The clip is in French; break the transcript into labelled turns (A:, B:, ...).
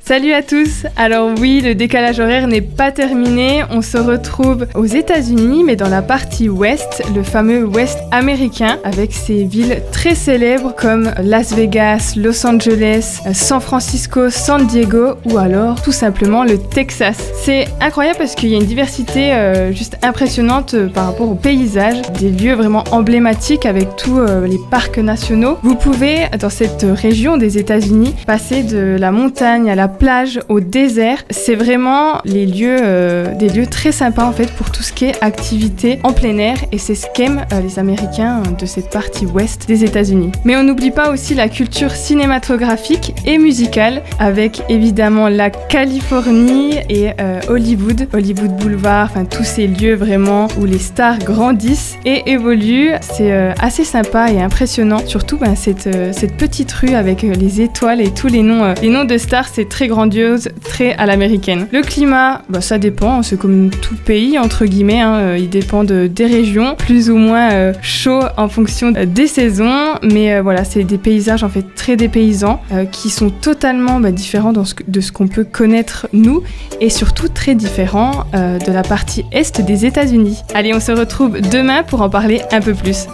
A: Salut à tous. Alors oui, le décalage horaire n'est pas terminé. On se retrouve aux États-Unis, mais dans la partie ouest, le fameux ouest américain, avec ses villes très célèbres comme Las Vegas, Los Angeles, San Francisco, San Diego ou alors tout simplement le Texas. C'est incroyable parce qu'il y a une diversité juste impressionnante par rapport aux paysages, des lieux vraiment emblématiques avec tous les parcs nationaux. Vous pouvez, dans cette région des États-Unis, passer de la montagne à la plage, au désert. C'est vraiment des lieux très sympas en fait pour tout ce qui est activité en plein air et c'est ce qu'aiment les Américains de cette partie ouest des États-Unis. Mais on n'oublie pas aussi la culture cinématographique et musicale avec évidemment la Californie et Hollywood Boulevard, enfin tous ces lieux vraiment où les stars grandissent et évoluent. C'est assez sympa et impressionnant. Surtout cette petite rue avec les étoiles et tous les noms de stars, c'est très grandiose, très à l'américaine. Le climat, ça dépend, c'est comme tout pays entre guillemets, il dépend des régions, plus ou moins chaud en fonction des saisons, mais voilà, c'est des paysages en fait très dépaysants qui sont totalement différents de ce qu'on peut connaître nous et surtout très différents de la partie est des États-Unis. Allez, on se retrouve demain pour en parler un peu plus.